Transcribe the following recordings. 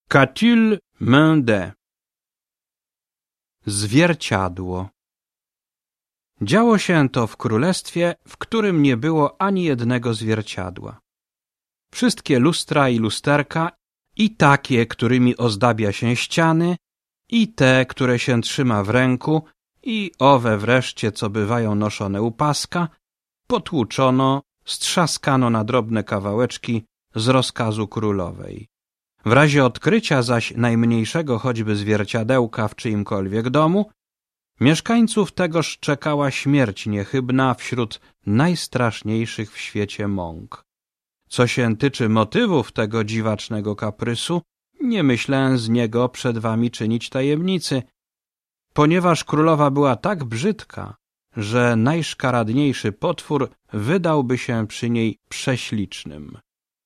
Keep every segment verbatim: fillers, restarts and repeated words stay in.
Qu'a-t-il main de? Zwierciadło. Działo się to w królestwie, w którym nie było ani jednego zwierciadła. Wszystkie lustra i lusterka, i takie, którymi ozdabia się ściany, i te, które się trzyma w ręku, i owe wreszcie, co bywają noszone u paska, potłuczono, strzaskano na drobne kawałeczki z rozkazu królowej. W razie odkrycia zaś najmniejszego choćby zwierciadełka w czyimkolwiek domu, mieszkańców tegoż czekała śmierć niechybna wśród najstraszniejszych w świecie mąk. Co się tyczy motywów tego dziwacznego kaprysu, nie myślę z niego przed wami czynić tajemnicy, ponieważ królowa była tak brzydka, że najszkaradniejszy potwór wydałby się przy niej prześlicznym.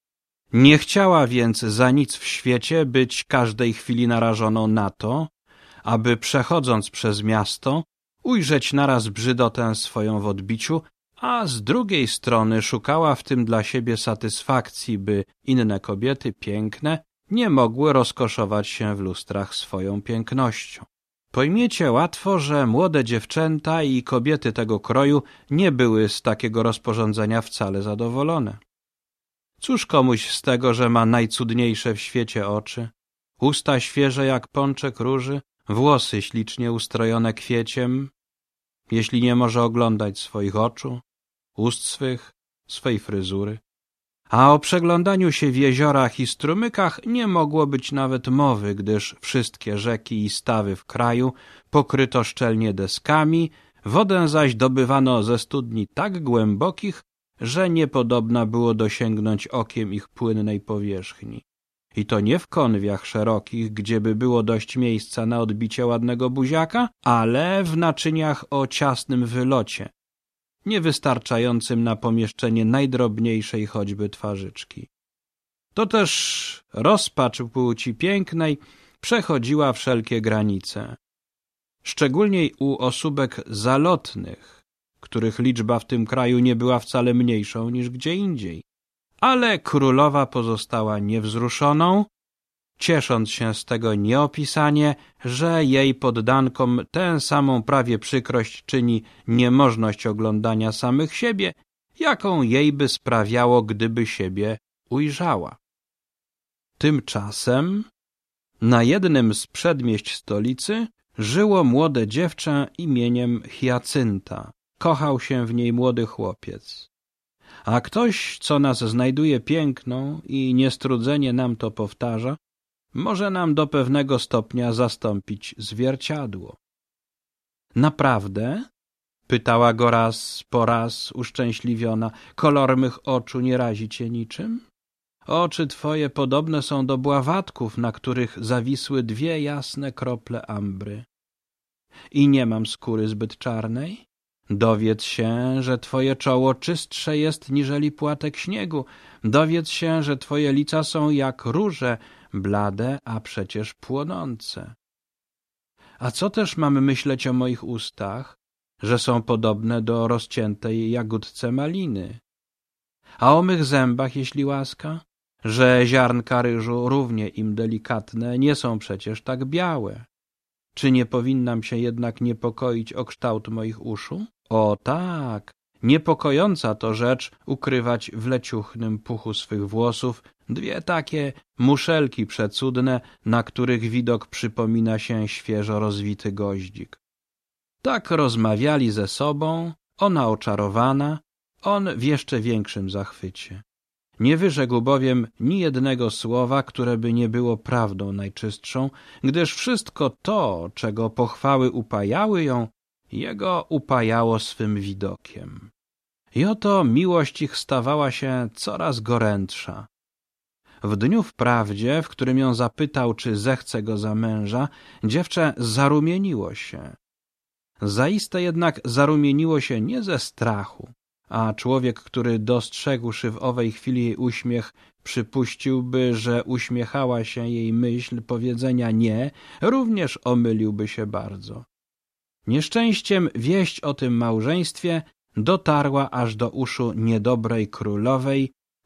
Nie chciała więc za nic w świecie być każdej chwili narażoną na to, aby przechodząc przez miasto ujrzeć naraz brzydotę swoją w odbiciu, a z drugiej strony szukała w tym dla siebie satysfakcji, by inne kobiety piękne nie mogły rozkoszować się w lustrach swoją pięknością. Pojmiecie łatwo, że młode dziewczęta i kobiety tego kroju nie były z takiego rozporządzenia wcale zadowolone. Cóż komuś z tego, że ma najcudniejsze w świecie oczy, usta świeże jak pączek róży, włosy ślicznie ustrojone kwieciem, jeśli nie może oglądać swoich oczu, ust swych, swej fryzury. A o przeglądaniu się w jeziorach i strumykach nie mogło być nawet mowy, gdyż wszystkie rzeki i stawy w kraju pokryto szczelnie deskami, wodę zaś dobywano ze studni tak głębokich, że niepodobna było dosięgnąć okiem ich płynnej powierzchni. I to nie w konwiach szerokich, gdzieby było dość miejsca na odbicie ładnego buziaka, ale w naczyniach o ciasnym wylocie, niewystarczającym na pomieszczenie najdrobniejszej choćby twarzyczki. To też rozpacz płci pięknej przechodziła wszelkie granice. Szczególnie u osóbek zalotnych, których liczba w tym kraju nie była wcale mniejszą niż gdzie indziej. Ale królowa pozostała niewzruszoną, ciesząc się z tego nieopisanie, że jej poddankom tę samą prawie przykrość czyni niemożność oglądania samych siebie, jaką jej by sprawiało, gdyby siebie ujrzała. Tymczasem na jednym z przedmieść stolicy żyło młode dziewczę imieniem Hiacynta. Kochał się w niej młody chłopiec. A ktoś, co nas znajduje piękną i niestrudzenie nam to powtarza, może nam do pewnego stopnia zastąpić zwierciadło. Naprawdę? Pytała go raz po raz uszczęśliwiona. Kolor mych oczu nie razi cię niczym? Oczy twoje podobne są do bławatków, na których zawisły dwie jasne krople ambry. I nie mam skóry zbyt czarnej? Dowiedz się, że twoje czoło czystsze jest niżeli płatek śniegu. Dowiedz się, że twoje lica są jak róże, blade, a przecież płonące. A co też mamy myśleć o moich ustach, że są podobne do rozciętej jagódce maliny? A o mych zębach, jeśli łaska, że ziarnka ryżu, równie im delikatne, nie są przecież tak białe. Czy nie powinnam się jednak niepokoić o kształt moich uszu? O tak, niepokojąca to rzecz ukrywać w leciuchnym puchu swych włosów dwie takie muszelki przecudne, na których widok przypomina się świeżo rozwity goździk. Tak rozmawiali ze sobą, ona oczarowana, on w jeszcze większym zachwycie. Nie wyrzekł bowiem ni jednego słowa, które by nie było prawdą najczystszą, gdyż wszystko to, czego pochwały upajały ją, jego upajało swym widokiem. I oto miłość ich stawała się coraz gorętsza. W dniu wprawdzie, w którym ją zapytał, czy zechce go za męża, dziewczę zarumieniło się. Zaiste jednak zarumieniło się nie ze strachu, a człowiek, który dostrzegłszy w owej chwili jej uśmiech, przypuściłby, że uśmiechała się jej myśl powiedzenia nie, również omyliłby się bardzo. Nieszczęściem wieść o tym małżeństwie dotarła aż do uszu niedobrej królowej,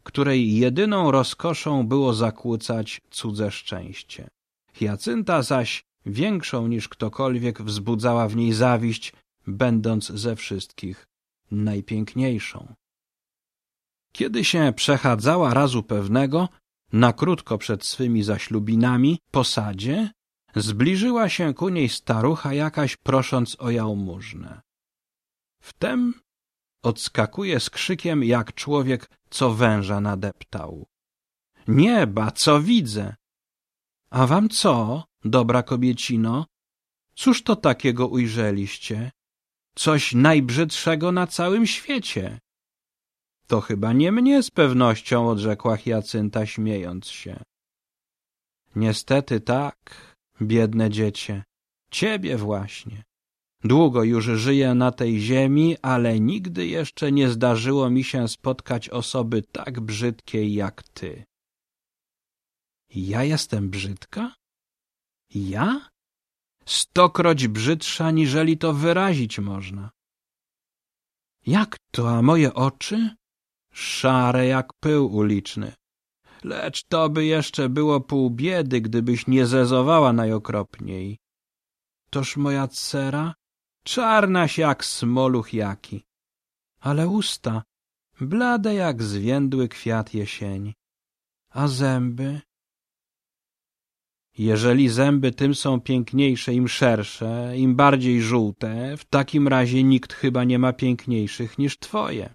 której jedyną rozkoszą było zakłócać cudze szczęście. Hiacynta zaś większą niż ktokolwiek wzbudzała w niej zawiść, będąc ze wszystkich najpiękniejszą. Kiedy się przechadzała razu pewnego, na krótko przed swymi zaślubinami, po sadzie, zbliżyła się ku niej starucha jakaś, prosząc o jałmużnę. Wtem odskakuje z krzykiem, jak człowiek, co węża nadeptał. Nieba, co widzę! A wam co, dobra kobiecino? Cóż to takiego ujrzeliście? Coś najbrzydszego na całym świecie. To chyba nie mnie z pewnością, odrzekła Hiacynta, śmiejąc się. Niestety tak, biedne dziecię, ciebie właśnie. Długo już żyję na tej ziemi, ale nigdy jeszcze nie zdarzyło mi się spotkać osoby tak brzydkiej jak ty. Ja jestem brzydka? Ja? Stokroć brzydsza, niżeli to wyrazić można. Jak to, a moje oczy? Szare jak pył uliczny. Lecz to by jeszcze było pół biedy, gdybyś nie zezowała najokropniej. Toż moja cera? Czarnaś jak smoluch jaki. Ale usta, blade jak zwiędły kwiat jesieni. A zęby? Jeżeli zęby tym są piękniejsze, im szersze, im bardziej żółte, w takim razie nikt chyba nie ma piękniejszych niż twoje.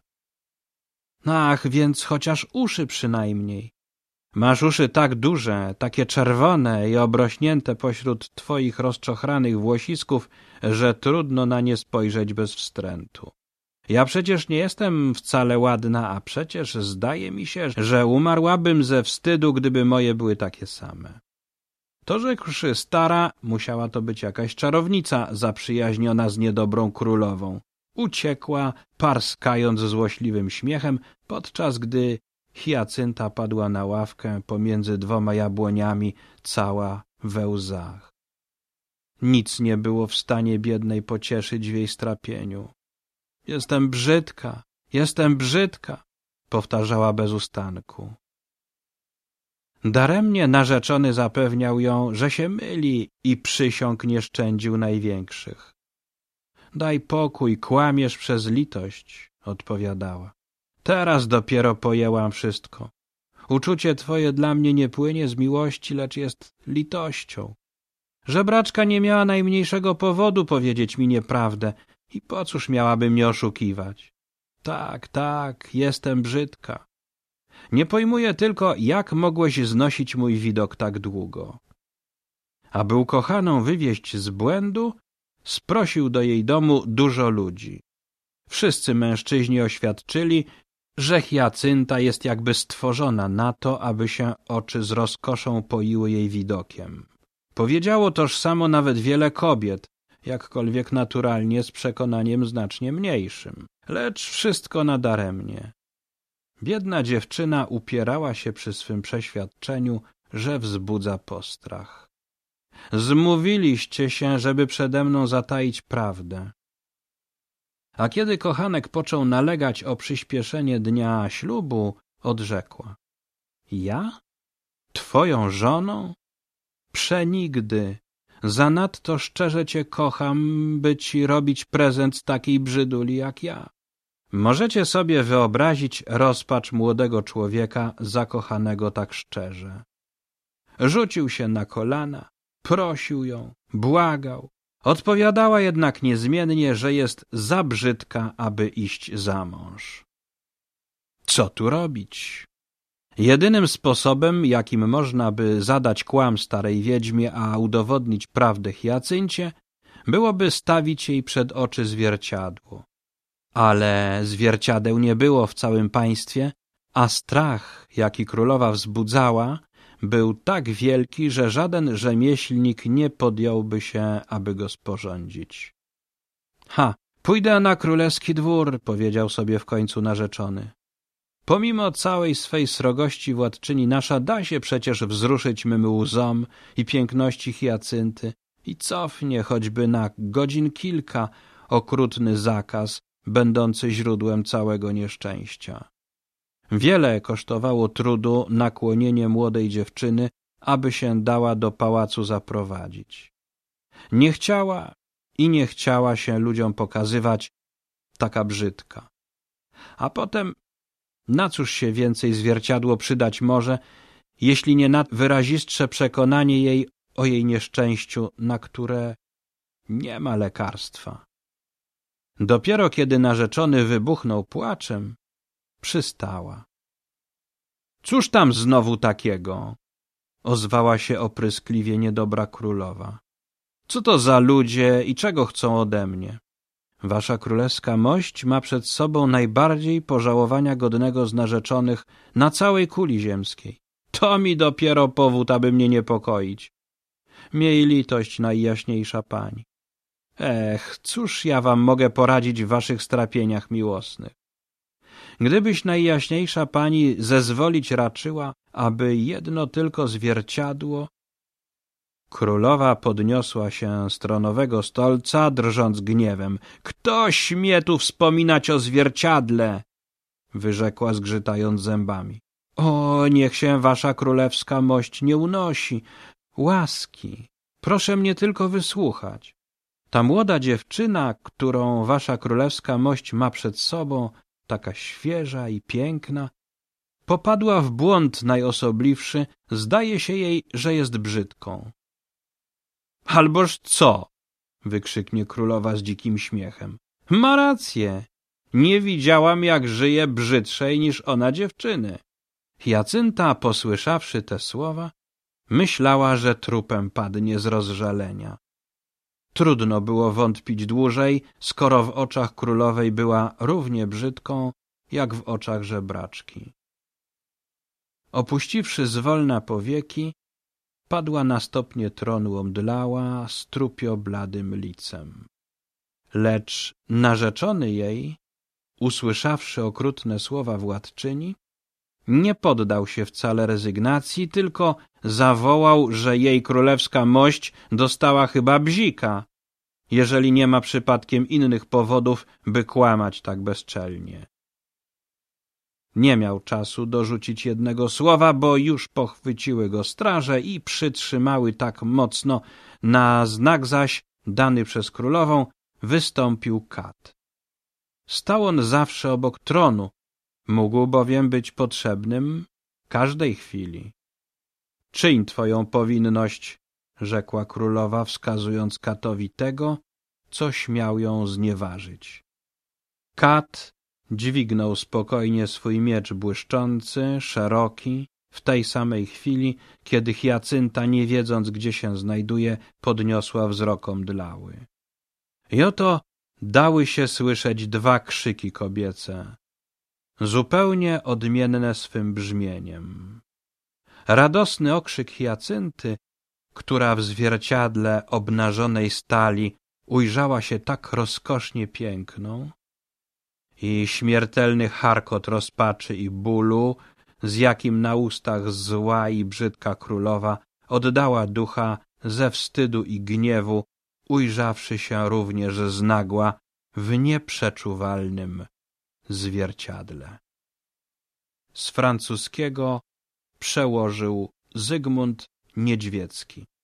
Ach, więc chociaż uszy przynajmniej. Masz uszy tak duże, takie czerwone i obrośnięte pośród twoich rozczochranych włosisków, że trudno na nie spojrzeć bez wstrętu. Ja przecież nie jestem wcale ładna, a przecież zdaje mi się, że umarłabym ze wstydu, gdyby moje były takie same. To rzekłszy stara, musiała to być jakaś czarownica zaprzyjaźniona z niedobrą królową. Uciekła, parskając złośliwym śmiechem, podczas gdy Hiacynta padła na ławkę pomiędzy dwoma jabłoniami, cała we łzach. Nic nie było w stanie biednej pocieszyć w jej strapieniu. Jestem brzydka, jestem brzydka, powtarzała bez ustanku. Daremnie narzeczony zapewniał ją, że się myli i przysiąg nie szczędził największych. Daj pokój, kłamiesz przez litość, odpowiadała. Teraz dopiero pojęłam wszystko. Uczucie twoje dla mnie nie płynie z miłości, lecz jest litością. Żebraczka nie miała najmniejszego powodu powiedzieć mi nieprawdę i po cóż miałaby mnie oszukiwać? Tak, tak, jestem brzydka. Nie pojmuję tylko, jak mogłeś znosić mój widok tak długo. Aby ukochaną wywieźć z błędu, sprosił do jej domu dużo ludzi. Wszyscy mężczyźni oświadczyli, że Hiacynta jest jakby stworzona na to, aby się oczy z rozkoszą poiły jej widokiem. Powiedziało tożsamo nawet wiele kobiet, jakkolwiek naturalnie z przekonaniem znacznie mniejszym. Lecz wszystko nadaremnie. Biedna dziewczyna upierała się przy swym przeświadczeniu, że wzbudza postrach. Zmówiliście się, żeby przede mną zataić prawdę. A kiedy kochanek począł nalegać o przyspieszenie dnia ślubu, odrzekła. Ja? Twoją żoną? Przenigdy. Zanadto szczerze cię kocham, by ci robić prezent z takiej brzyduli jak ja. Możecie sobie wyobrazić rozpacz młodego człowieka zakochanego tak szczerze. Rzucił się na kolana, prosił ją, błagał. Odpowiadała jednak niezmiennie, że jest za brzydka, aby iść za mąż. Co tu robić? Jedynym sposobem, jakim można by zadać kłam starej wiedźmie, a udowodnić prawdę Hiacyncie, byłoby stawić jej przed oczy zwierciadło. Ale zwierciadeł nie było w całym państwie, a strach, jaki królowa wzbudzała, był tak wielki, że żaden rzemieślnik nie podjąłby się, aby go sporządzić. Ha, pójdę na królewski dwór, powiedział sobie w końcu narzeczony. Pomimo całej swej srogości władczyni nasza da się przecież wzruszyć mym łzom i piękności Hiacynty i cofnie choćby na godzin kilka okrutny zakaz, będący źródłem całego nieszczęścia. Wiele kosztowało trudu nakłonienie młodej dziewczyny, aby się dała do pałacu zaprowadzić. Nie chciała i nie chciała się ludziom pokazywać, taka brzydka. A potem na cóż się więcej zwierciadło przydać może, jeśli nie na wyrazistsze przekonanie jej o jej nieszczęściu, na które nie ma lekarstwa. Dopiero kiedy narzeczony wybuchnął płaczem, przystała. Cóż tam znowu takiego? Ozwała się opryskliwie niedobra królowa. Co to za ludzie i czego chcą ode mnie? Wasza królewska mość ma przed sobą najbardziej pożałowania godnego z narzeczonych na całej kuli ziemskiej. To mi dopiero powód, aby mnie niepokoić. Miej litość, najjaśniejsza pani. Ech, cóż ja wam mogę poradzić w waszych strapieniach miłosnych? Gdybyś, najjaśniejsza pani, zezwolić raczyła, aby jedno tylko zwierciadło... Królowa podniosła się z tronowego stolca, drżąc gniewem. Kto śmie tu wspominać o zwierciadle? Wyrzekła, zgrzytając zębami. O, niech się wasza królewska mość nie unosi. Łaski, proszę mnie tylko wysłuchać. Ta młoda dziewczyna, którą wasza królewska mość ma przed sobą, taka świeża i piękna, popadła w błąd najosobliwszy, zdaje się jej, że jest brzydką. Alboż co? Wykrzyknie królowa z dzikim śmiechem. Ma rację. Nie widziałam, jak żyje brzydszej niż ona dziewczyny. Jacynta, posłyszawszy te słowa, myślała, że trupem padnie z rozżalenia. Trudno było wątpić dłużej, skoro w oczach królowej była równie brzydką, jak w oczach żebraczki. Opuściwszy zwolna powieki, padła na stopnie tronu, omdlała, strupio bladym licem. Lecz narzeczony jej, usłyszawszy okrutne słowa władczyni, nie poddał się wcale rezygnacji, tylko zawołał, że jej królewska mość dostała chyba bzika, jeżeli nie ma przypadkiem innych powodów, by kłamać tak bezczelnie. Nie miał czasu dorzucić jednego słowa, bo już pochwyciły go straże i przytrzymały tak mocno. Na znak zaś, dany przez królową, wystąpił kat. Stał on zawsze obok tronu, mógł bowiem być potrzebnym każdej chwili. Czyń twoją powinność, rzekła królowa, wskazując katowi tego, co śmiał ją znieważyć. Kat dźwignął spokojnie swój miecz błyszczący, szeroki, w tej samej chwili, kiedy Hiacynta, nie wiedząc, gdzie się znajduje, podniosła wzrok omdlały. I oto dały się słyszeć dwa krzyki kobiece, zupełnie odmienne swym brzmieniem. Radosny okrzyk Hiacynty, która w zwierciadle obnażonej stali ujrzała się tak rozkosznie piękną, i śmiertelny charkot rozpaczy i bólu, z jakim na ustach zła i brzydka królowa oddała ducha ze wstydu i gniewu, ujrzawszy się również znagła w nieprzeczuwalnym zwierciadle. Z francuskiego przełożył Zygmunt Niedźwiecki.